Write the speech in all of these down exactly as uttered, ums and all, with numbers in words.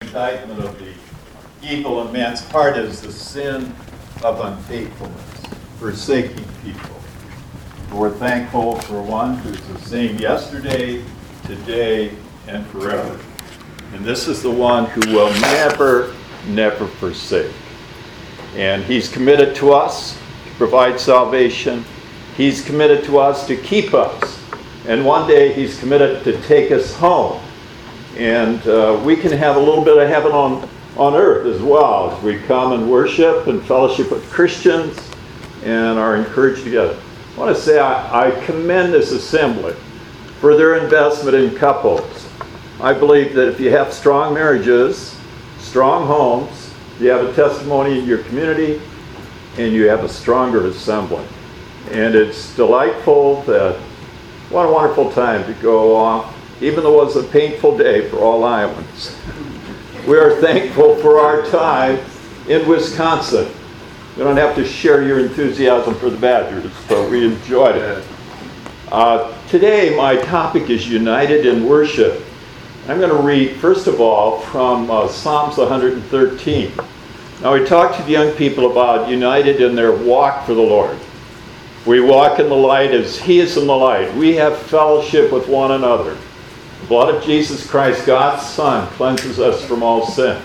indictment of the evil in man's heart is the sin of unfaithfulness, forsaking people. We're thankful for one who's the same yesterday, today, and forever. And this is the one who will never, never forsake. And he's committed to us to provide salvation. He's committed to us to keep us. And one day he's committed to take us home. And uh, we can have a little bit of heaven on, on earth as well as we come and worship and fellowship with Christians and are encouraged together. I want to say I, I commend this assembly for their investment in couples. I believe that if you have strong marriages, strong homes, you have a testimony in your community, and you have a stronger assembly. And it's delightful that, what a wonderful time to go off, even though it was a painful day for all Iowans. We are thankful for our time in Wisconsin. We don't have to share your enthusiasm for the Badgers, but we enjoyed it. Uh, today, my topic is United in Worship. I'm going to read, first of all, from uh, Psalms one hundred thirteen. Now, we talked to the young people about united in their walk for the Lord. We walk in the light as He is in the light. We have fellowship with one another. The blood of Jesus Christ, God's Son, cleanses us from all sin.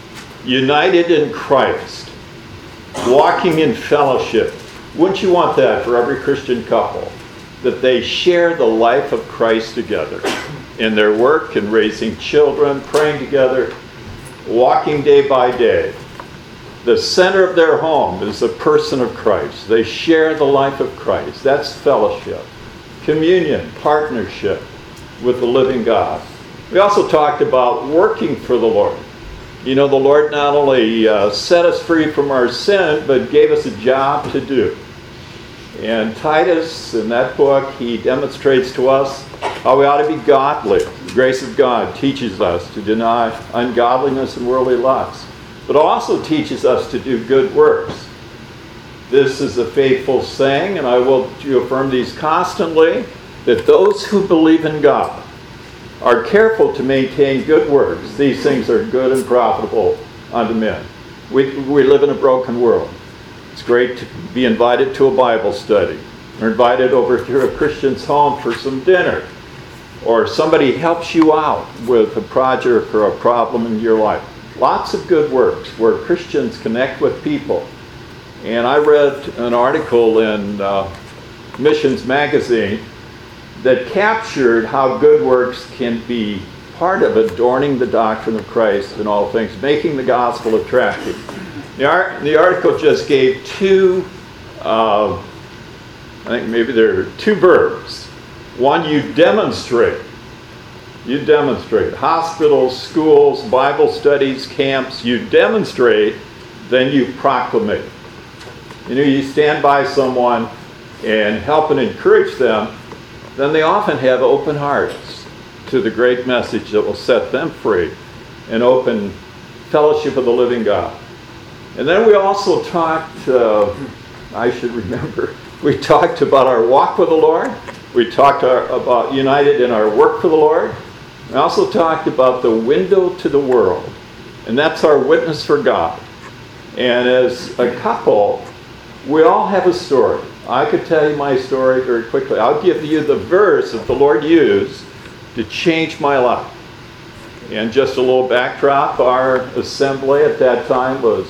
United in Christ, walking in fellowship. Wouldn't you want that for every Christian couple? That they share the life of Christ together in their work and raising children, praying together, walking day by day. The center of their home is the person of Christ. They share the life of Christ. That's fellowship, communion, partnership with the living God. We also talked about working for the Lord. You know, the Lord not only uh, set us free from our sin, but gave us a job to do. And Titus, in that book, he demonstrates to us how we ought to be godly. The grace of God teaches us to deny ungodliness and worldly lusts, but also teaches us to do good works. This is a faithful saying, and I will to affirm these constantly, that those who believe in God are careful to maintain good works. These things are good and profitable unto men. We, we live in a broken world. It's great to be invited to a Bible study, or invited over to a Christian's home for some dinner, or somebody helps you out with a project or a problem in your life. Lots of good works where Christians connect with people. And I read an article in uh, Missions Magazine that captured how good works can be part of adorning the doctrine of Christ in all things, making the gospel attractive. The, art, the article just gave two, uh, I think maybe there are two verbs. One, you demonstrate. You demonstrate. Hospitals, schools, Bible studies, camps, you demonstrate, then you proclamate. You know, you stand by someone and help and encourage them, then they often have open hearts to the great message that will set them free and open fellowship of the living God. And then we also talked, uh, I should remember, we talked about our walk with the Lord. We talked our, about united in our work for the Lord. We also talked about the window to the world. And that's our witness for God. And as a couple, we all have a story. I could tell you my story very quickly. I'll give you the verse that the Lord used to change my life. And just a little backdrop, our assembly at that time was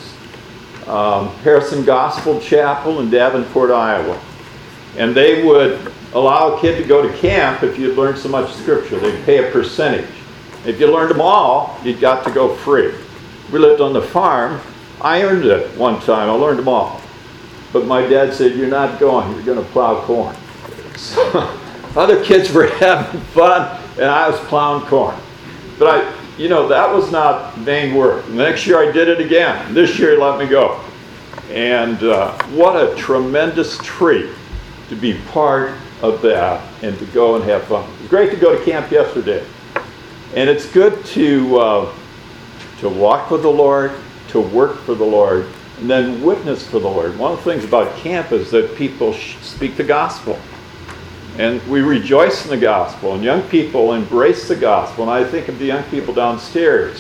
um, Harrison Gospel Chapel in Davenport, Iowa. And they would allow a kid to go to camp if you'd learned so much scripture. They'd pay a percentage. If you learned them all, you got to go free. We lived on the farm. I earned it one time. I learned them all. But my dad said, you're not going, you're going to plow corn. So other kids were having fun, and I was plowing corn. But I, you know, that was not vain work. The next year I did it again. This year he let me go. And uh, what a tremendous treat to be part of that and to go and have fun. It was great to go to camp yesterday. And it's good to, uh, to walk with the Lord, to work for the Lord, and then witness for the Lord. One of the things about camp is that people speak the gospel. And we rejoice in the gospel. And young people embrace the gospel. And I think of the young people downstairs.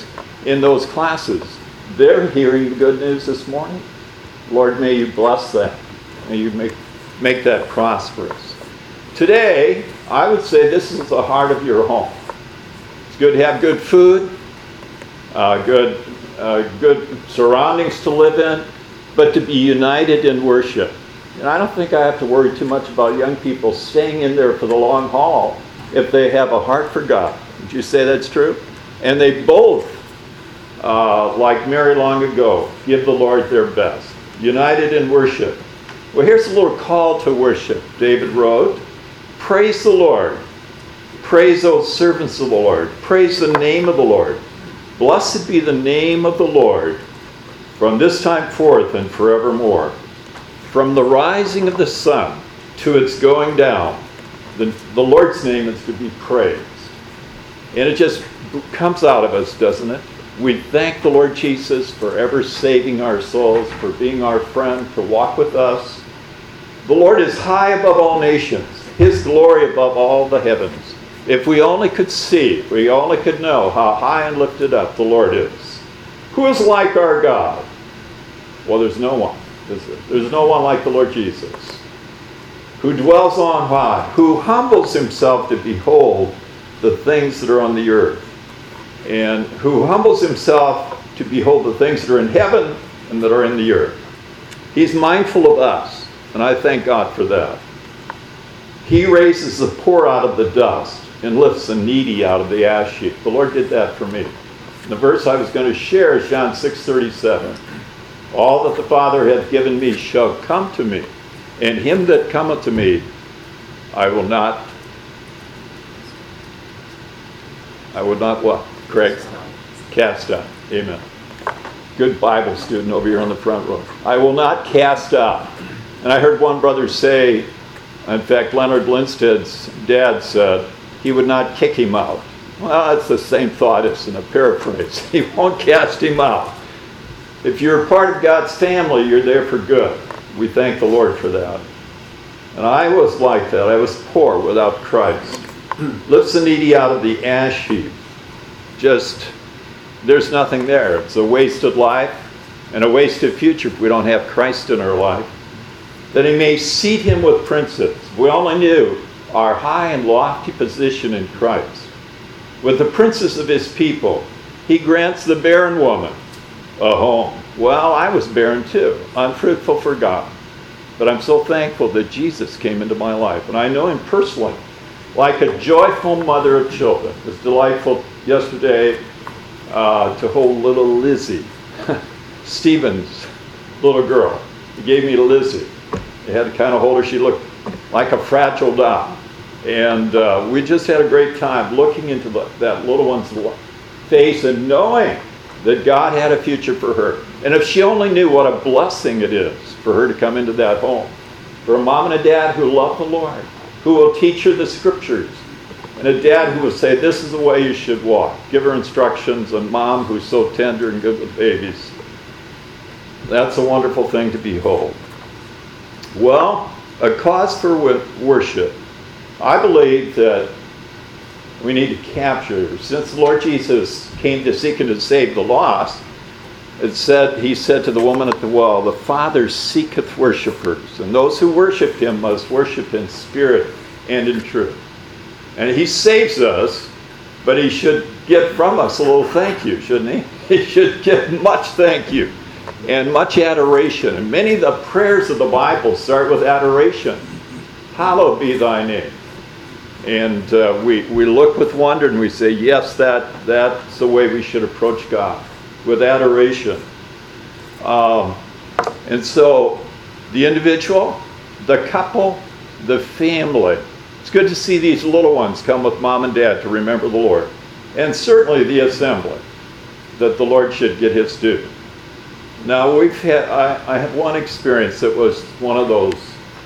in those classes, they're hearing the good news this morning. Lord, may you bless that. May you make, make that prosperous. Today, I would say this is the heart of your home. It's good to have good food, uh, good, uh, good surroundings to live in, but to be united in worship. And I don't think I have to worry too much about young people staying in there for the long haul if they have a heart for God. Would you say that's true? And they both, uh, like Mary long ago, give the Lord their best. United in worship. Well, here's a little call to worship. David wrote, praise the Lord. Praise those servants of the Lord. Praise the name of the Lord. Blessed be the name of the Lord from this time forth and forevermore. From the rising of the sun to its going down, the, the Lord's name is to be praised. And it just comes out of us, doesn't it? We thank the Lord Jesus for ever saving our souls, for being our friend, to walk with us. The Lord is high above all nations, his glory above all the heavens. If we only could see, if we only could know how high and lifted up the Lord is. Who is like our God? Well, there's no one, is there? There's no one like the Lord Jesus, who dwells on high, who humbles himself to behold the things that are on the earth, and who humbles himself to behold the things that are in heaven and that are in the earth. He's mindful of us, and I thank God for that. He raises the poor out of the dust and lifts the needy out of the ash heap. The Lord did that for me. And the verse I was going to share is John six thirty-seven. All that the Father hath given me shall come to me, and him that cometh to me I will not, I will not what? Craig? Cast out. Amen. Good Bible student over here on the front row. I will not cast out. And I heard one brother say, in fact, Leonard Lindsted's dad said, he would not kick him out. Well, that's the same thought as in a paraphrase. He won't cast him out. If you're a part of God's family, you're there for good. We thank the Lord for that. And I was like that. I was poor without Christ. Lifts the needy out of the ash heap. Just, there's nothing there. It's a wasted life and a wasted future if we don't have Christ in our life. That he may seat him with princes. We only knew our high and lofty position in Christ. With the princes of his people, he grants the barren woman a home. Well, I was barren too, unfruitful for God. But I'm so thankful that Jesus came into my life. And I know him personally, like a joyful mother of children. It was delightful yesterday uh, to hold little Lizzie, Stephen's little girl. He gave me to Lizzie. He had to kind of hold her. She looked like a fragile doll. And uh, we just had a great time looking into the, that little one's face and knowing that God had a future for her. And if she only knew what a blessing it is for her to come into that home. For a mom and a dad who love the Lord, who will teach her the scriptures. And a dad who will say, this is the way you should walk. Give her instructions. And mom who's so tender and good with babies. That's a wonderful thing to behold. Well, a cause for worship. I believe that we need to capture, since the Lord Jesus came to seek and to save the lost, it said, he said to the woman at the well, the Father seeketh worshipers, and those who worship him must worship in spirit and in truth. And he saves us, but he should get from us a little thank you, shouldn't he? He should get much thank you and much adoration. And many of the prayers of the Bible start with adoration. Hallowed be thy name. And uh, we, we look with wonder and we say, yes, that that's the way we should approach God, with adoration. Um, and so the individual, the couple, the family. It's good to see these little ones come with mom and dad to remember the Lord. And certainly the assembly, that the Lord should get his due. Now we've had, I, I had one experience that was one of those,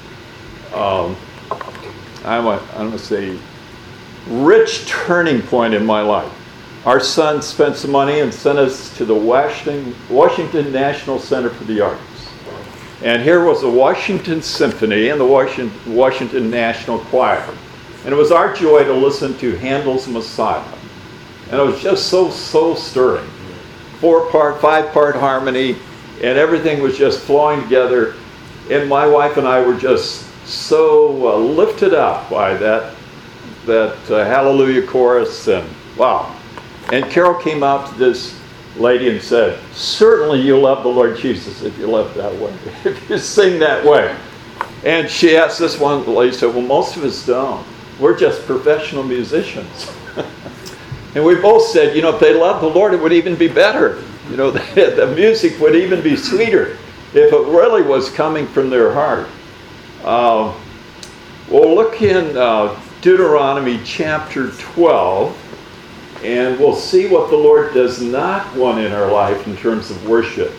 um, I'm a, I'm going to say, rich turning point in my life. Our son spent some money and sent us to the Washington, Washington National Center for the Arts. And here was the Washington Symphony and the Washington, Washington National Choir. And it was our joy to listen to Handel's Messiah. And it was just so, so stirring. four-part, five-part harmony, and everything was just flowing together. And my wife and I were just so uh, lifted up by that, that uh, Hallelujah chorus, and wow. And Carol came out to this lady and said, certainly you love the Lord Jesus if you love that way, if you sing that way. And she asked this one lady, said, well, most of us don't. We're just professional musicians. And we both said, you know, if they loved the Lord, it would even be better. You know, the, the music would even be sweeter if it really was coming from their heart. Uh, we'll look in uh, Deuteronomy chapter twelve, and we'll see what the Lord does not want in our life in terms of worship.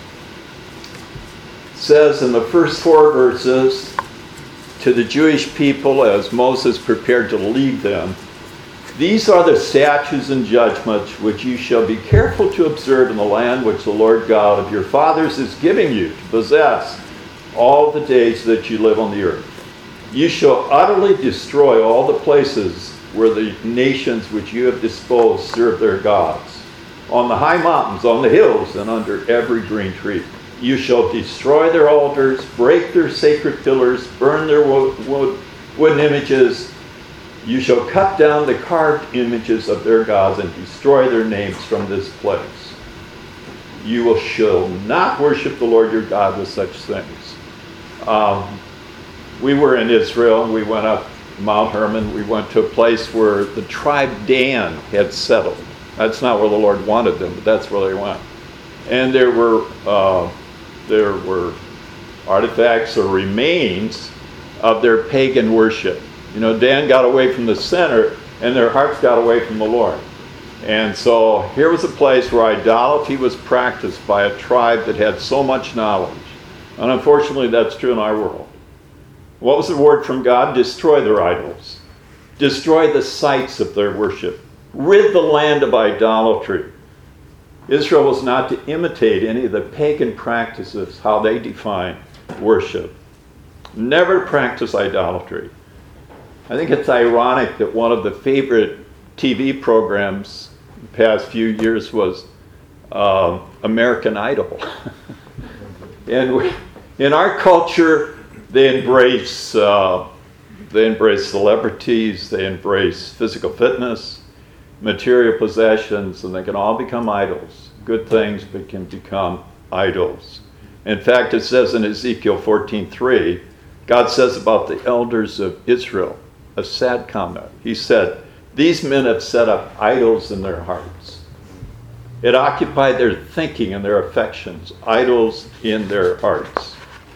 It says in the first four verses, to the Jewish people as Moses prepared to lead them, these are the statutes and judgments which you shall be careful to observe in the land which the Lord God of your fathers is giving you to possess all the days that you live on the earth. You shall utterly destroy all the places where the nations which you have disposed serve their gods, on the high mountains, on the hills, and under every green tree. You shall destroy their altars, break their sacred pillars, burn their wood, wood, wooden images. You shall cut down the carved images of their gods and destroy their names from this place. You will shall not worship the Lord your God with such things. Um, we were in Israel. We went up Mount Hermon. We went to a place where the tribe Dan had settled. That's not where the Lord wanted them, but that's where they went. And there were uh, there were artifacts or remains of their pagan worship. You know, Dan got away from the center, and their hearts got away from the Lord. And so here was a place where idolatry was practiced by a tribe that had so much knowledge. And unfortunately, that's true in our world. What was the word from God? Destroy their idols. Destroy the sites of their worship. Rid the land of idolatry. Israel was not to imitate any of the pagan practices, how they define worship. Never practice idolatry. I think it's ironic that one of the favorite T V programs the past few years was uh, American Idol. And we, in our culture, they embrace uh, they embrace celebrities, they embrace physical fitness, material possessions, and they can all become idols. Good things but can become idols. In fact, it says in Ezekiel fourteen three, God says about the elders of Israel, a sad comment. He said, these men have set up idols in their hearts. It occupied their thinking and their affections, idols in their hearts.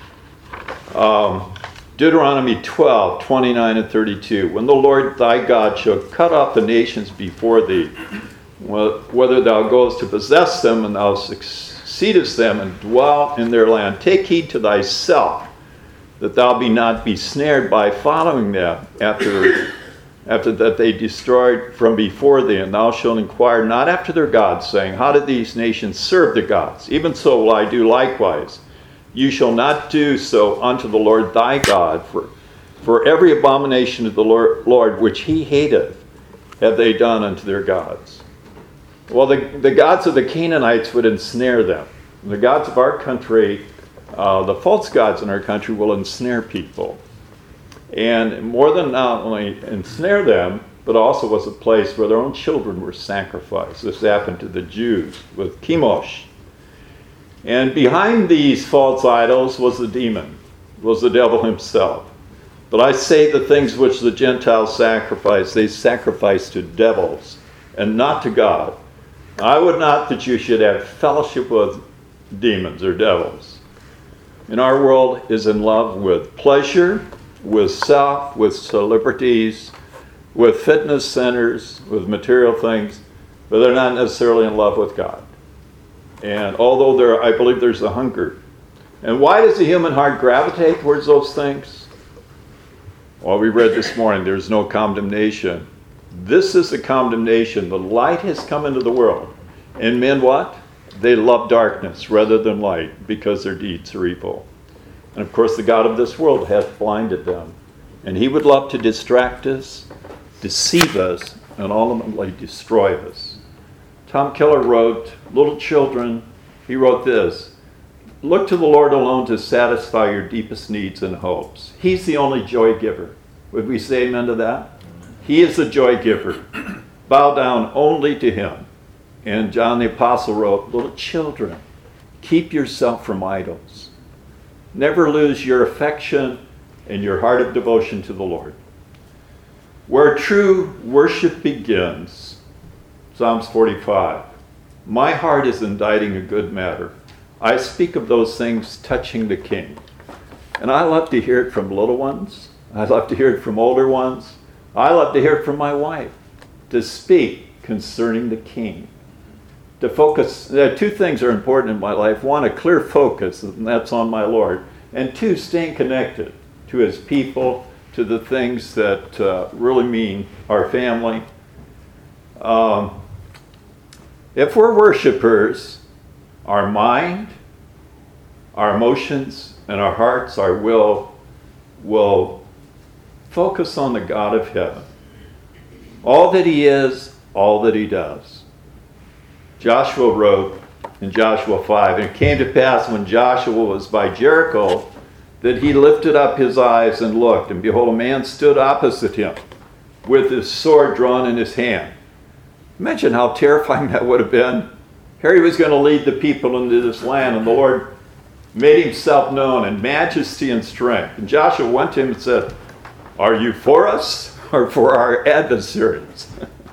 Um, Deuteronomy twelve, twenty-nine and thirty-two. When the Lord thy God shall cut off the nations before thee, whether thou goest to possess them and thou succeedest them and dwell in their land, take heed to thyself, that thou be not be snared by following them after, after that they destroyed from before thee. And thou shalt inquire not after their gods, saying, how did these nations serve the gods? Even so will I do likewise. You shall not do so unto the Lord thy God, for, for every abomination of the Lord, Lord which he hateth have they done unto their gods. Well, the, the gods of the Canaanites would ensnare them. The gods of our country, uh, the false gods in our country, will ensnare people. And more than not only ensnare them, but also was a place where their own children were sacrificed. This happened to the Jews with Chemosh. And behind these false idols was the demon, was the devil himself. But I say the things which the Gentiles sacrifice, they sacrifice to devils and not to God. I would not that you should have fellowship with demons or devils. And our world is in love with pleasure, with self, with celebrities, with fitness centers, with material things, but they're not necessarily in love with God. And although there, I believe there's a hunger. And why does the human heart gravitate towards those things? Well, we read this morning, there's no condemnation. This is the condemnation. The light has come into the world. And men what? They love darkness rather than light because their deeds are evil. And of course the God of this world hath blinded them. And he would love to distract us, deceive us, and ultimately destroy us. Tom Keller wrote, little children, he wrote this, look to the Lord alone to satisfy your deepest needs and hopes. He's the only joy giver. Would we say amen to that? He is the joy giver. Bow down only to him. And John the Apostle wrote, little children, keep yourself from idols. Never lose your affection and your heart of devotion to the Lord. Where true worship begins, Psalms forty-five, my heart is inditing a good matter. I speak of those things touching the King. And I love to hear it from little ones. I love to hear it from older ones. I love to hear it from my wife. To speak concerning the King. To focus, uh, two things are important in my life. One, a clear focus, and that's on my Lord. And two, staying connected to his people, to the things that uh, really mean our family. Um, if we're worshipers, our mind, our emotions, and our hearts, our will, will focus on the God of heaven. All that he is, all that he does. Joshua wrote in Joshua five, and it came to pass when Joshua was by Jericho that he lifted up his eyes and looked, and behold, a man stood opposite him with his sword drawn in his hand. Imagine how terrifying that would have been. Here he was going to lead the people into this land, and the Lord made himself known in majesty and strength. And Joshua went to him and said, are you for us or for our adversaries?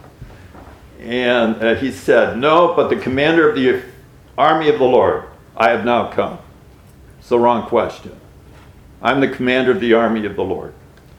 And uh, he said, no, but the commander of the army of the Lord, I have now come. It's the wrong question. I'm the commander of the army of the Lord.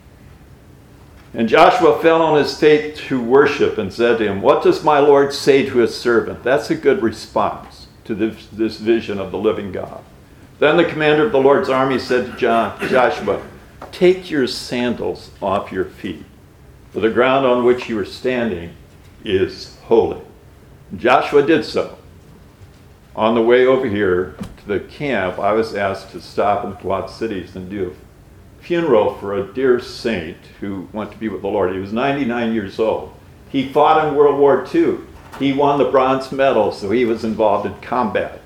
And Joshua fell on his face to worship and said to him, what does my Lord say to his servant? That's a good response to this, this vision of the living God. Then the commander of the Lord's army said to John, Joshua, take your sandals off your feet, for the ground on which you are standing is holy. And Joshua did so. On the way over here to the camp, I was asked to stop in Quad Cities and do a funeral for a dear saint who went to be with the Lord. He was ninety-nine years old. He fought in World War Two. He won the bronze medal, so he was involved in combat.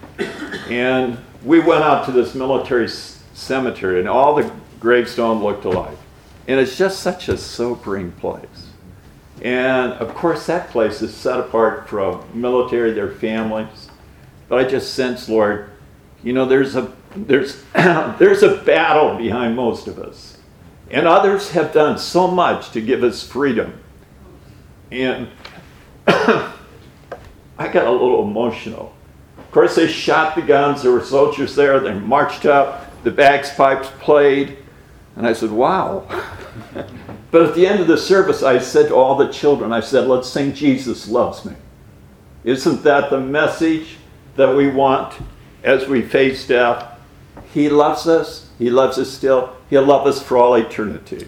And we went out to this military c- cemetery, and all the gravestones looked alike. And it's just such a sobering place. And of course, that place is set apart from military, their families. But I just sense, Lord, you know, there's a there's there's a battle behind most of us. And others have done so much to give us freedom. And I got a little emotional. Of course, they shot the guns. There were soldiers there. They marched up. The bagpipes played. And I said, wow. But at the end of the service, I said to all the children, I said, let's sing Jesus Loves Me. Isn't that the message that we want as we face death? He loves us. He loves us still. He'll love us for all eternity.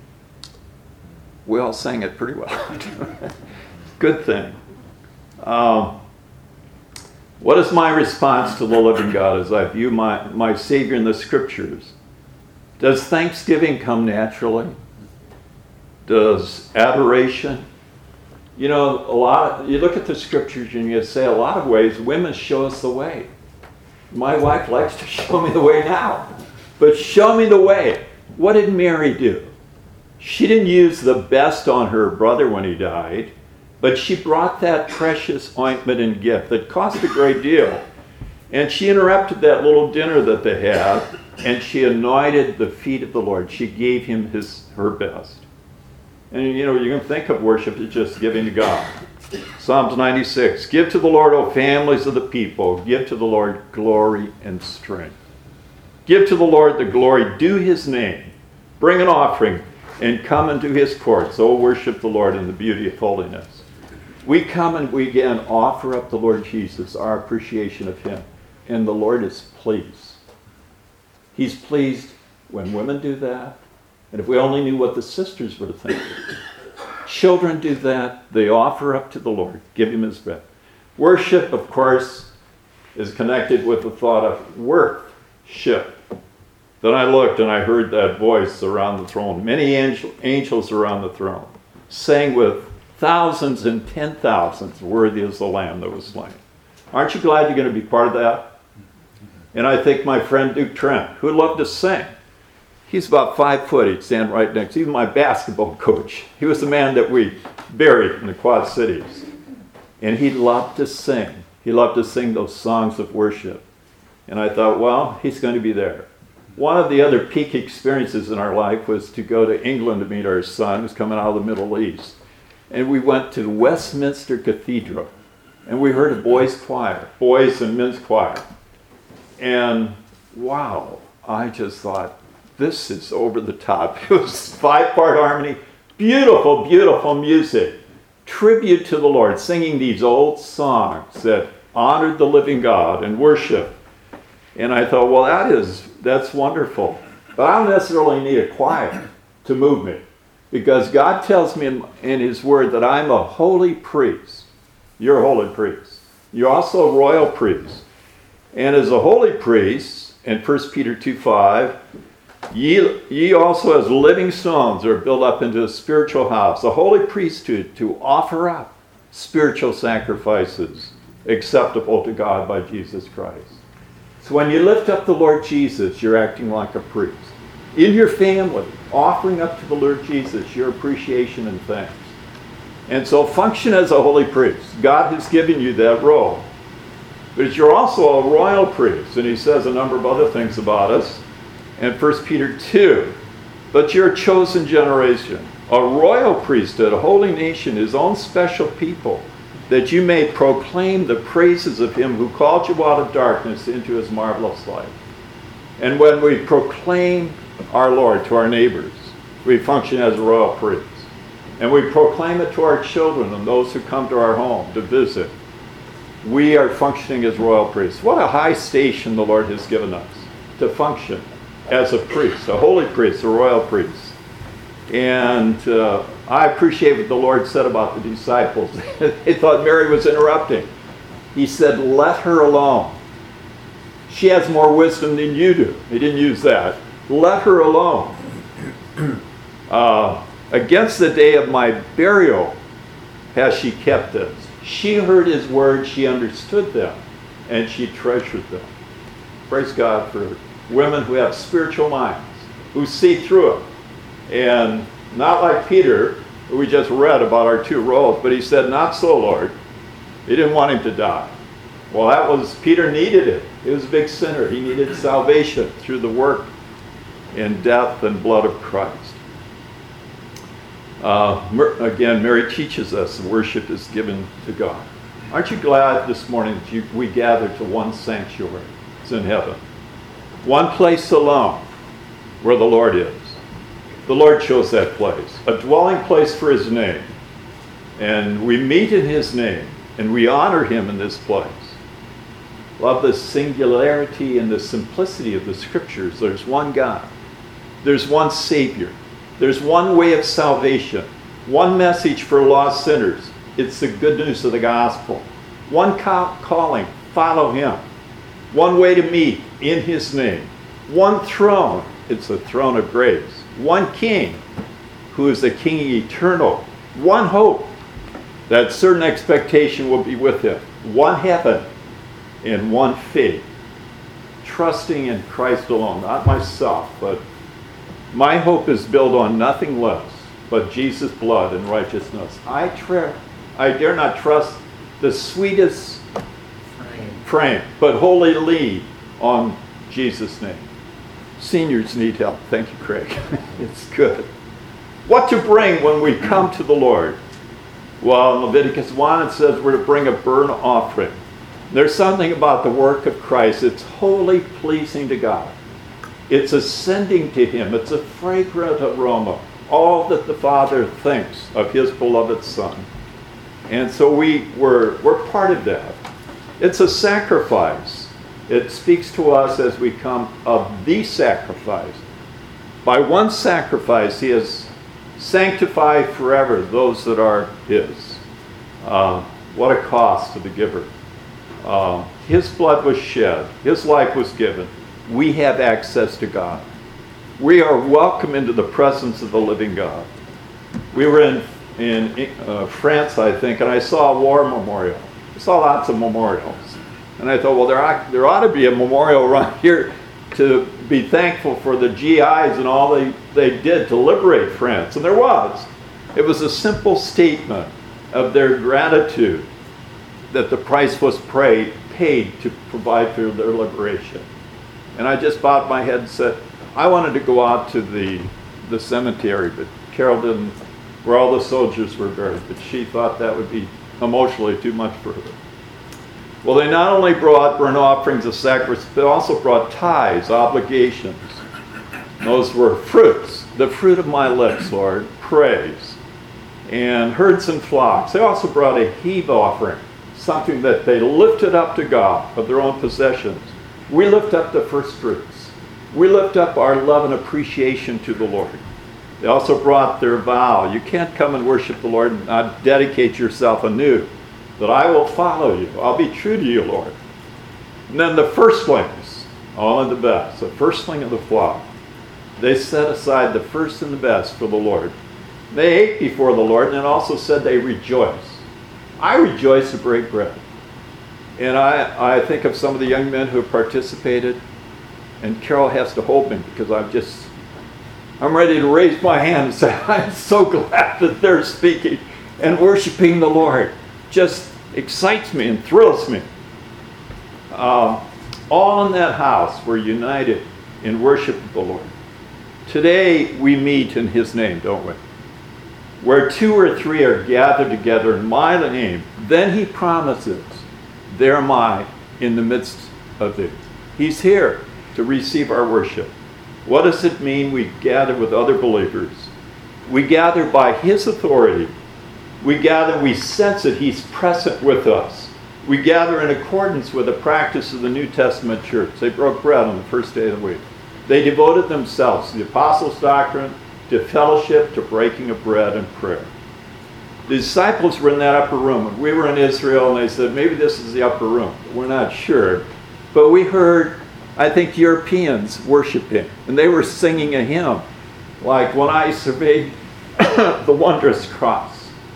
We all sang it pretty well. Good thing. Um, what is my response to the living God as I view my, my Savior in the Scriptures? Does thanksgiving come naturally? Does adoration? You know, a lot of, you look at the Scriptures and you say a lot of ways women show us the way. My wife likes to show me the way now. But show me the way. What did Mary do? She didn't use the best on her brother when he died, but she brought that precious ointment and gift that cost a great deal. And she interrupted that little dinner that they had, and she anointed the feet of the Lord. She gave him his her best. And you know, you can think of worship as just giving to God. Psalms ninety-six, give to the Lord, O families of the people. Give to the Lord glory and strength. Give to the Lord the glory due his name. Bring an offering and come into his courts. O worship the Lord in the beauty of holiness. We come and we again offer up the Lord Jesus, our appreciation of him. And the Lord is pleased. He's pleased when women do that. And if we only knew what the sisters were thinking. Children do that. They offer up to the Lord. Give him his best. Worship, of course, is connected with the thought of worth-ship. Then I looked and I heard that voice around the throne. Many angel, angels around the throne, saying with thousands and ten thousands, worthy is the Lamb that was slain. Aren't you glad you're going to be part of that? And I think my friend Duke Trent, who loved to sing, he's about five foot, he'd stand right next. He was my basketball coach. He was the man that we buried in the Quad Cities. And he loved to sing. He loved to sing those songs of worship. And I thought, well, he's going to be there. One of the other peak experiences in our life was to go to England to meet our son, who's coming out of the Middle East. And we went to Westminster Cathedral. And we heard a boys' choir, boys and men's choir. And wow, I just thought, this is over the top. It was five-part harmony, beautiful, beautiful music. Tribute to the Lord, singing these old songs that honored the living God and worship. And I thought, well, that is, that's wonderful. But I don't necessarily need a choir to move me, because God tells me in, in His Word that I'm a holy priest. You're a holy priest. You're also a royal priest. And as a holy priest, in First Peter two five, Ye, ye also as living stones are built up into a spiritual house, a holy priesthood, to offer up spiritual sacrifices acceptable to God by Jesus Christ. So when you lift up the Lord Jesus, you're acting like a priest. In your family, offering up to the Lord Jesus your appreciation and thanks. And so function as a holy priest. God has given you that role. But you're also a royal priest, and He says a number of other things about us. And First Peter two, but you're a chosen generation, a royal priesthood, a holy nation, His own special people, that you may proclaim the praises of Him who called you out of darkness into His marvelous light. And when we proclaim our Lord to our neighbors, we function as a royal priest. And we proclaim it to our children and those who come to our home to visit. We are functioning as royal priests. What a high station the Lord has given us to function as a priest, a holy priest, a royal priest. And uh, I appreciate what the Lord said about the disciples. They thought Mary was interrupting. He said, let her alone. She has more wisdom than you do. He didn't use that. Let her alone. Uh, against the day of my burial has she kept this. She heard His words, she understood them, and she treasured them. Praise God for women who have spiritual minds, who see through it. And not like Peter, who we just read about our two roles, but he said, not so, Lord. He didn't want him to die. Well, that was, Peter needed it. He was a big sinner. He needed salvation through the work and death and blood of Christ. Uh, again, Mary teaches us that worship is given to God. Aren't you glad this morning that you, we gather to one sanctuary? It's in heaven. One place alone where the Lord is. The Lord chose that place, a dwelling place for His name. And we meet in His name, and we honor Him in this place. Love the singularity and the simplicity of the Scriptures. There's one God. There's one Savior. There's one way of salvation. One message for lost sinners. It's the good news of the gospel. One call- calling, follow Him. One way to meet, in His name. One throne, it's the throne of grace. One King, who is the King eternal. One hope, that certain expectation will be with Him. One heaven, and one faith. Trusting in Christ alone, not myself, but my hope is built on nothing less but Jesus' blood and righteousness. I, tra- I dare not trust the sweetest frame, frame but wholly lean on Jesus' name. Seniors need help. Thank you, Craig. It's good. What to bring when we come to the Lord? Well, in Leviticus one, it says we're to bring a burnt offering. There's something about the work of Christ. It's wholly pleasing to God. It's ascending to Him. It's a fragrant aroma. All that the Father thinks of His beloved Son. And so we, we're, we're part of that. It's a sacrifice. It speaks to us as we come of the sacrifice. By one sacrifice, He has sanctified forever those that are His. Uh, what a cost to the giver. Uh, his blood was shed. His life was given. We have access to God. We are welcome into the presence of the living God. We were in in uh, France, I think, and I saw a war memorial. I saw lots of memorials. And I thought, well, there ought, there ought to be a memorial around here to be thankful for the G Is and all they, they did to liberate France. And there was. It was a simple statement of their gratitude that the price was paid, paid to provide for their liberation. And I just bowed my head and said, I wanted to go out to the, the cemetery, but Carol didn't, where all the soldiers were buried, but she thought that would be emotionally too much for her. Well, they not only brought burnt offerings of sacrifice, but also brought tithes, obligations. Those were fruits, the fruit of my lips, Lord, praise. And herds and flocks. They also brought a heave offering, something that they lifted up to God of their own possessions. We lift up the first fruits. We lift up our love and appreciation to the Lord. They also brought their vow. You can't come and worship the Lord and not dedicate yourself anew. That I will follow you. I'll be true to you, Lord. And then the firstlings, all of the best, the firstling of the flock. They set aside the first and the best for the Lord. They ate before the Lord, and it also said they rejoice. I rejoice to break bread. And I, I think of some of the young men who have participated, and Carol has to hold me because I'm just, I'm ready to raise my hand and say, I'm so glad that they're speaking and worshiping the Lord. Just excites me and thrills me. Uh, all in that house were united in worship of the Lord. Today we meet in His name, don't we? Where two or three are gathered together in my name, then He promises, there am I in the midst of thee. He's here to receive our worship. What does it mean we gather with other believers? We gather by His authority. We gather, we sense that He's present with us. We gather in accordance with the practice of the New Testament church. They broke bread on the first day of the week. They devoted themselves to the apostles' doctrine, to fellowship, to breaking of bread and prayer. The disciples were in that upper room. And we were in Israel, and they said, maybe this is the upper room. We're not sure. But we heard, I think, Europeans worshiping. And they were singing a hymn, like When I Surveyed the Wondrous Cross.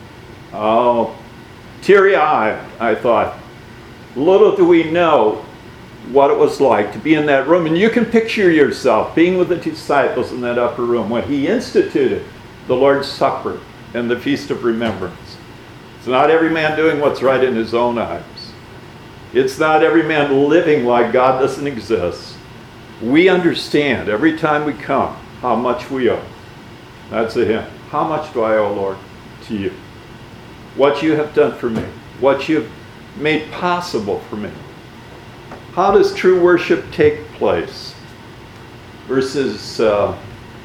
Oh, teary-eyed, I thought. Little do we know what it was like to be in that room. And you can picture yourself being with the disciples in that upper room when He instituted the Lord's Supper and the Feast of Remembrance. It's not every man doing what's right in his own eyes. It's not every man living like God doesn't exist. We understand every time we come how much we owe. That's a hymn. How much do I owe, Lord, to you? What you have done for me, what you have made possible for me. How does true worship take place? Verses uh,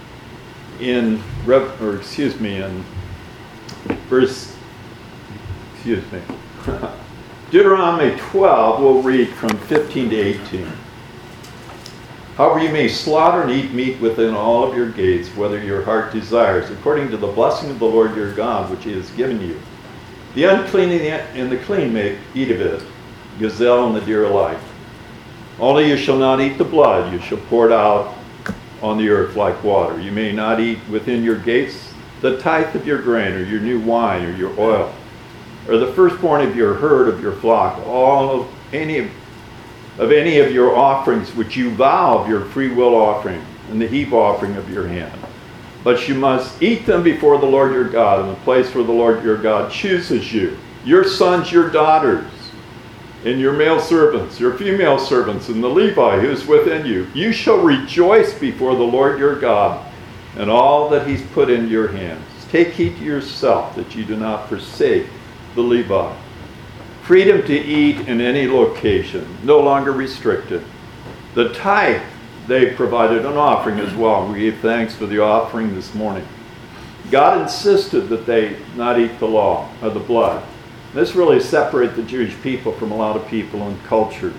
in, or excuse me, in verse, excuse me, Deuteronomy twelve, we'll read from fifteen to eighteen. However, you may slaughter and eat meat within all of your gates, whether your heart desires, according to the blessing of the Lord your God, which He has given you. The unclean and the clean may eat of it, gazelle and the deer alike. Only you shall not eat the blood, you shall pour it out on the earth like water. You may not eat within your gates the tithe of your grain, or your new wine, or your oil, or the firstborn of your herd of your flock, all of any of, of any of your offerings which you vow of your free will offering, and the heave offering of your hand. But you must eat them before the Lord your God in the place where the Lord your God chooses you, your sons, your daughters, and your male servants, your female servants, and the Levi who is within you. You shall rejoice before the Lord your God and all that He's put in your hands. Take heed to yourself that you do not forsake the Levi. Freedom to eat in any location, no longer restricted. The tithe, they provided an offering as well. We gave thanks for the offering this morning. God insisted that they not eat the law or the blood. This really separated the Jewish people from a lot of people and cultures.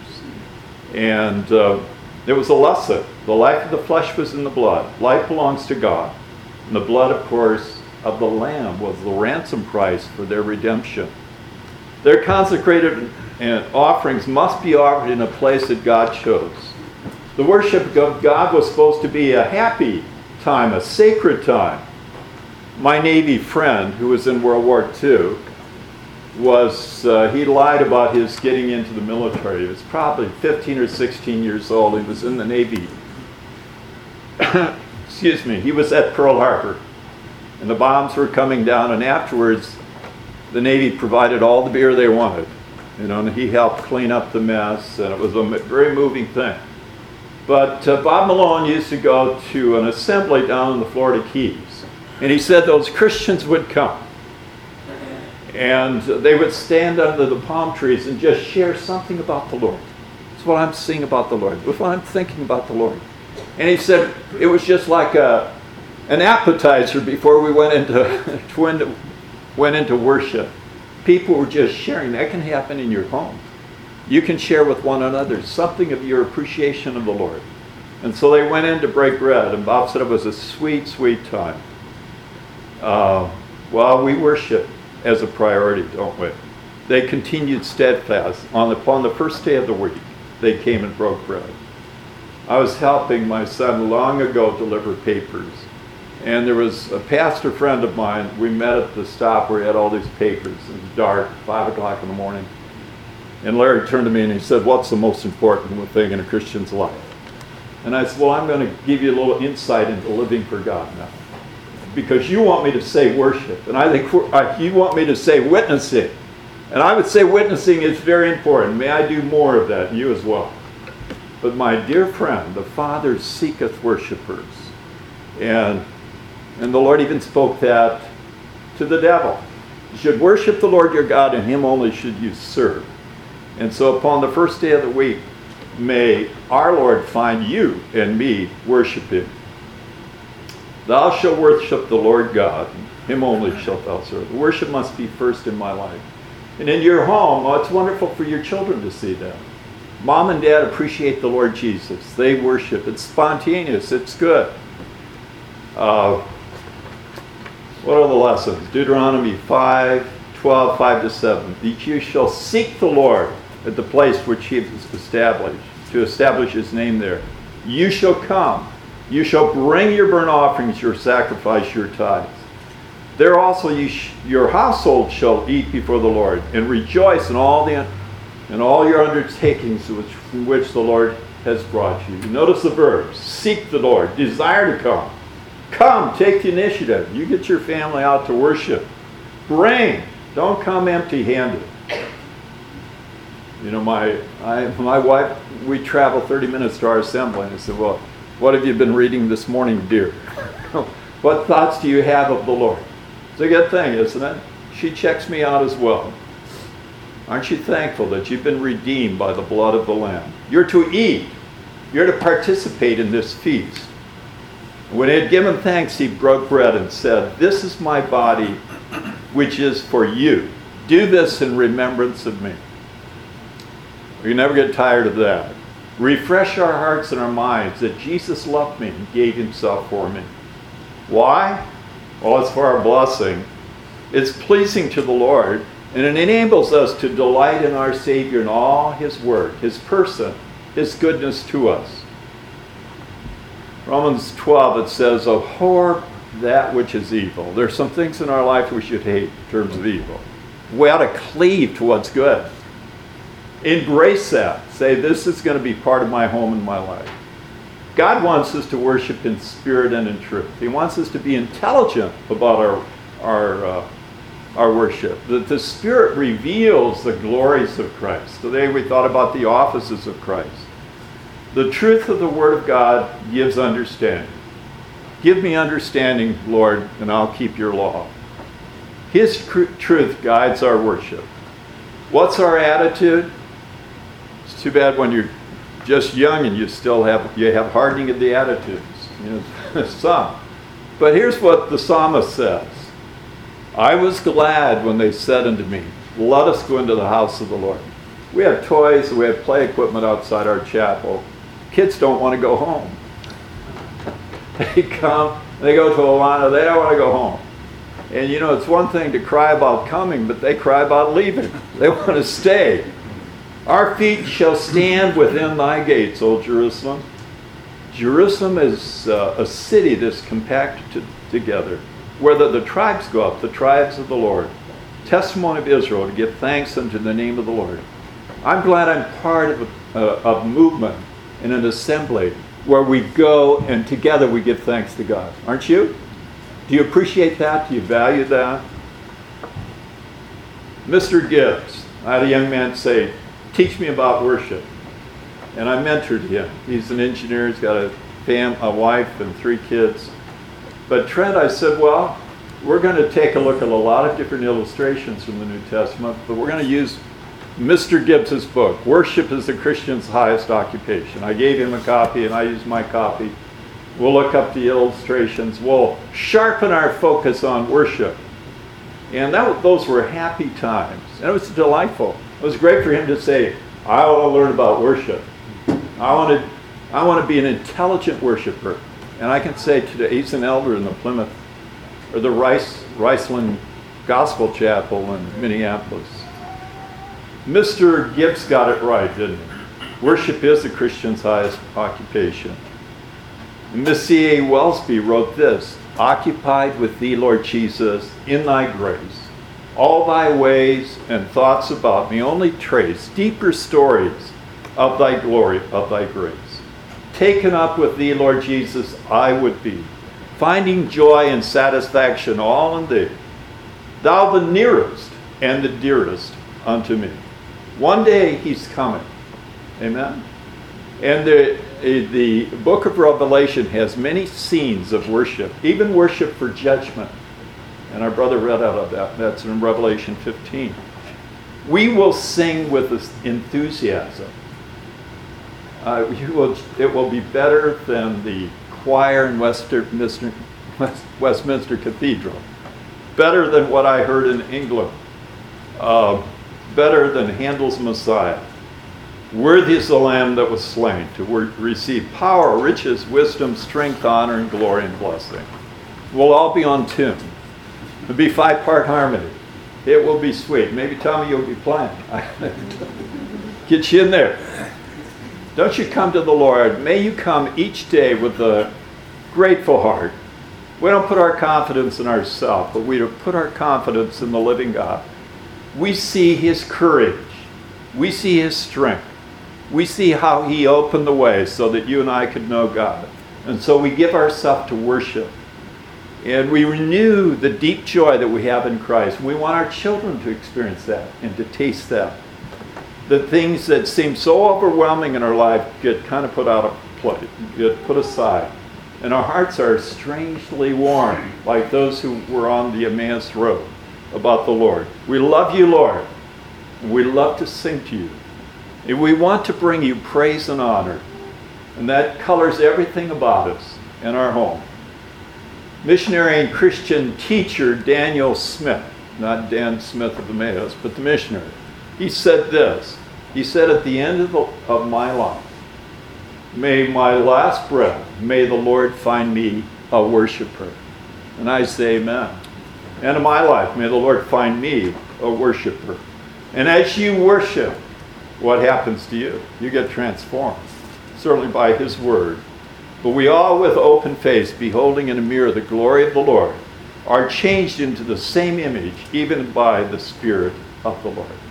And uh, it was a lesson. The life of the flesh was in the blood. Life belongs to God. And the blood, of course, of the Lamb was the ransom price for their redemption. Their consecrated offerings must be offered in a place that God chose. The worship of God was supposed to be a happy time, a sacred time. my Navy friend who was in World War Two was, uh, he lied about his getting into the military. He was probably fifteen or sixteen years old. He was in the Navy. Excuse me, he was at Pearl Harbor. And the bombs were coming down, and afterwards, the Navy provided all the beer they wanted. You know, and he helped clean up the mess, and it was a very moving thing. But uh, Bob Malone used to go to an assembly down in the Florida Keys, and he said those Christians would come, and they would stand under the palm trees and just share something about the Lord. That's what I'm seeing about the Lord. That's what I'm thinking about the Lord. And he said it was just like a, an appetizer before we went into, went into worship. People were just sharing. That can happen in your home. You can share with one another something of your appreciation of the Lord. And so they went in to break bread, and Bob said it was a sweet, sweet time. Uh, well, we worship as a priority, don't we? They continued steadfast. On the, upon the first day of the week, they came and broke bread. I was helping my son long ago deliver papers. And there was a pastor friend of mine. We met at the stop where he had all these papers. It was dark, five o'clock in the morning. And Larry turned to me and he said, "What's the most important thing in a Christian's life?" And I said, "Well, I'm going to give you a little insight into living for God now. Because you want me to say worship. And I think you want me to say witnessing. And I would say witnessing is very important. May I do more of that, and you as well. But my dear friend, the Father seeketh worshipers." And And the Lord even spoke that to the devil. You should worship the Lord your God, and him only should you serve. And so upon the first day of the week, may our Lord find you and me worshiping. Thou shalt worship the Lord God, him only shalt thou serve. Worship must be first in my life. And in your home, oh, it's wonderful for your children to see that. Mom and Dad appreciate the Lord Jesus. They worship. It's spontaneous. It's good. Uh, What are the lessons? Deuteronomy five, twelve, five to seven. That you shall seek the Lord at the place which he has established, to establish his name there. You shall come. You shall bring your burnt offerings, your sacrifice, your tithes. There also you sh- your household shall eat before the Lord, and rejoice in all the in all your undertakings which, from which the Lord has brought you. Notice the verbs. Seek the Lord. Desire to come. Come, take the initiative. You get your family out to worship. Bring. Don't come empty-handed. You know, my I, my wife, we travel thirty minutes to our assembly, and I said, "Well, what have you been reading this morning, dear? What thoughts do you have of the Lord?" It's a good thing, isn't it? She checks me out as well. Aren't you thankful that you've been redeemed by the blood of the Lamb? You're to eat. You're to participate in this feast. When he had given thanks, he broke bread and said, "This is my body, which is for you. Do this in remembrance of me." We never get tired of that. Refresh our hearts and our minds that Jesus loved me and gave himself for me. Why? Well, it's for our blessing. It's pleasing to the Lord, and it enables us to delight in our Savior and all his work, his person, his goodness to us. Romans twelve, it says, "Abhor that which is evil." There's some things in our life we should hate in terms of evil. We ought to cleave to what's good. Embrace that. Say, this is going to be part of my home and my life. God wants us to worship in spirit and in truth. He wants us to be intelligent about our our uh, our worship. That the Spirit reveals the glories of Christ. Today we thought about the offices of Christ. The truth of the Word of God gives understanding. Give me understanding, Lord, and I'll keep your law. His cr- truth guides our worship. What's our attitude? It's too bad when you're just young and you still have you have hardening of the attitudes. You know, some. But here's what the psalmist says. "I was glad when they said unto me, let us go into the house of the Lord." We have toys, we have play equipment outside our chapel. Kids don't want to go home. They come, they go to Alana, they don't want to go home. And you know, it's one thing to cry about coming, but they cry about leaving. They want to stay. "Our feet shall stand within thy gates, O Jerusalem." Jerusalem is uh, a city that's compacted to, together. whether the tribes go up, the tribes of the Lord, testimony of Israel, to give thanks unto the name of the Lord. I'm glad I'm part of a, a, a movement in an assembly where we go and together we give thanks to God. Aren't you? Do you appreciate that? Do you value that? Mister Gibbs, I had a young man say, teach me about worship. And I mentored him. He's an engineer, he's got a fam, a wife and three kids. But Trent, I said, well, we're going to take a look at a lot of different illustrations from the New Testament, but we're going to use Mister Gibbs's book, Worship is the Christian's Highest Occupation. I gave him a copy and I used my copy. We'll look up the illustrations. We'll sharpen our focus on worship. And that, those were happy times. And it was delightful. It was great for him to say, I want to learn about worship. I want to, I want to be an intelligent worshiper. And I can say today, he's an elder in the Plymouth, or the Rice, Riceland Gospel Chapel in Minneapolis. Mister Gibbs got it right, didn't he? Worship is the Christian's highest occupation. Miss C A Wellsby wrote this, occupied with thee, Lord Jesus, in thy grace. All thy ways and thoughts about me only trace deeper stories of thy glory, of thy grace. Taken up with thee, Lord Jesus, I would be, finding joy and satisfaction all in thee. Thou the nearest and the dearest unto me. One day he's coming. Amen? And the, the book of Revelation has many scenes of worship, even worship for judgment. And our brother read out of that. That's in Revelation fifteen. We will sing with enthusiasm. Uh, you will, it will be better than the choir in Westminster, Westminster Cathedral. Better than what I heard in England. Uh, better than Handel's Messiah. Worthy is the Lamb that was slain to receive power, riches, wisdom, strength, honor, and glory and blessing. We'll all be on tune. It'll be five-part harmony. It will be sweet. Maybe Tommy, you'll be playing. Get you in there. Don't you come to the Lord. May you come each day with a grateful heart. We don't put our confidence in ourselves, but we put our confidence in the living God. We see his courage. We see his strength. We see how he opened the way so that you and I could know God. And so we give ourselves to worship. And we renew the deep joy that we have in Christ. We want our children to experience that and to taste that. The things that seem so overwhelming in our life get kind of put out of play, get put aside. And our hearts are strangely warm, like those who were on the Emmaus Road about the Lord. We love you, Lord. And we love to sing to you. And we want to bring you praise and honor. And that colors everything about us in our home. Missionary and Christian teacher Daniel Smith, not Dan Smith of Emmaus, but the missionary, he said this. He said, at the end of, the, of my life, may my last breath, may the Lord find me a worshiper. And I say amen. And in my life, may the Lord find me a worshiper. And as you worship, what happens to you? You get transformed, certainly by his word. But we all, with open face, beholding in a mirror the glory of the Lord, are changed into the same image, even by the Spirit of the Lord.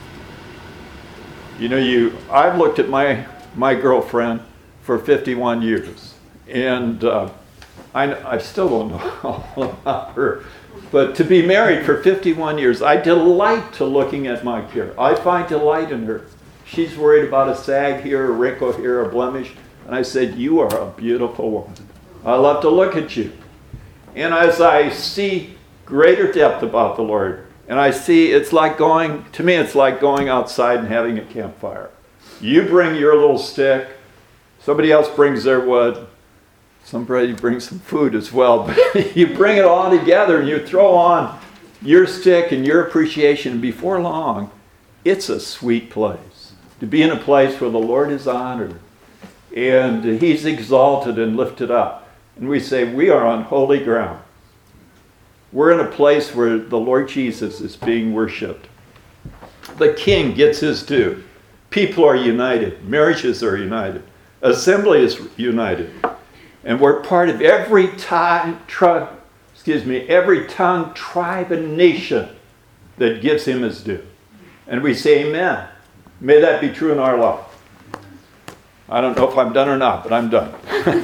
You know, you. I've looked at my, my girlfriend for fifty-one years, and uh, I, I still don't know all about her. But to be married for fifty-one years, I delight to looking at my care. I find delight in her. She's worried about a sag here, a wrinkle here, a blemish. And I said, you are a beautiful woman. I love to look at you. And as I see greater depth about the Lord, and I see it's like going, to me it's like going outside and having a campfire. You bring your little stick, somebody else brings their wood, somebody brings some food as well, but you bring it all together and you throw on your stick and your appreciation, and before long, it's a sweet place. To be in a place where the Lord is honored, and he's exalted and lifted up. And we say, we are on holy ground. We're in a place where the Lord Jesus is being worshipped. The King gets his due. People are united. Marriages are united. Assembly is united. And we're part of every tribe, tri- excuse me, every tongue, tribe, and nation that gives him his due. And we say amen. May that be true in our life. I don't know if I'm done or not, but I'm done.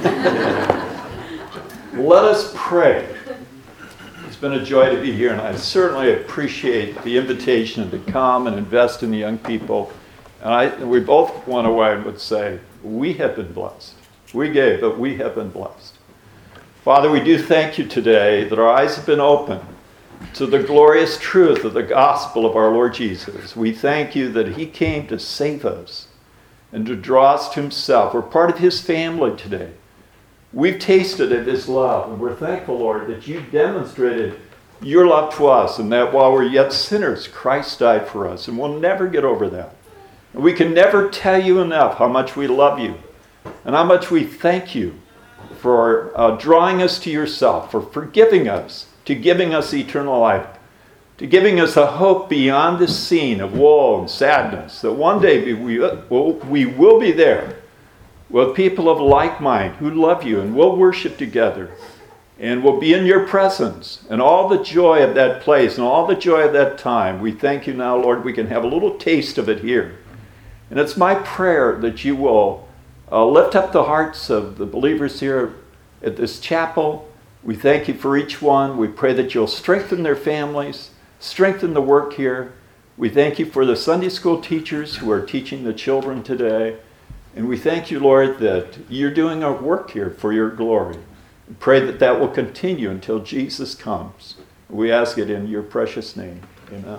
Let us pray. It's been a joy to be here, and I certainly appreciate the invitation to come and invest in the young people. And I, we both went away and would say, we have been blessed. We gave, but we have been blessed. Father, we do thank you today that our eyes have been opened to the glorious truth of the gospel of our Lord Jesus. We thank you that he came to save us and to draw us to himself. We're part of his family today. We've tasted of his love, and we're thankful, Lord, that you demonstrated your love to us, and that while we're yet sinners, Christ died for us, and we'll never get over that. And we can never tell you enough how much we love you and how much we thank you for uh, drawing us to yourself, for forgiving us, to giving us eternal life, to giving us a hope beyond this scene of woe and sadness, that one day we will, we will be there with people of like mind who love you, and we'll worship together, and we'll be in your presence, and all the joy of that place and all the joy of that time. We thank you now, Lord, we can have a little taste of it here. And it's my prayer that you will uh, lift up the hearts of the believers here at this chapel. We thank you for each one. We pray that you'll strengthen their families, strengthen the work here. We thank you for the Sunday school teachers who are teaching the children today. And we thank you, Lord, that you're doing a work here for your glory. We pray that that will continue until Jesus comes. We ask it in your precious name. Amen.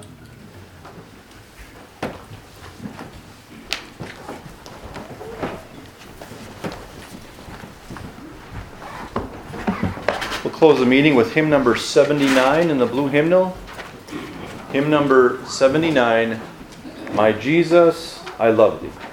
We'll close the meeting with hymn number seventy-nine in the blue hymnal. Hymn number seventy-nine, My Jesus, I Love Thee.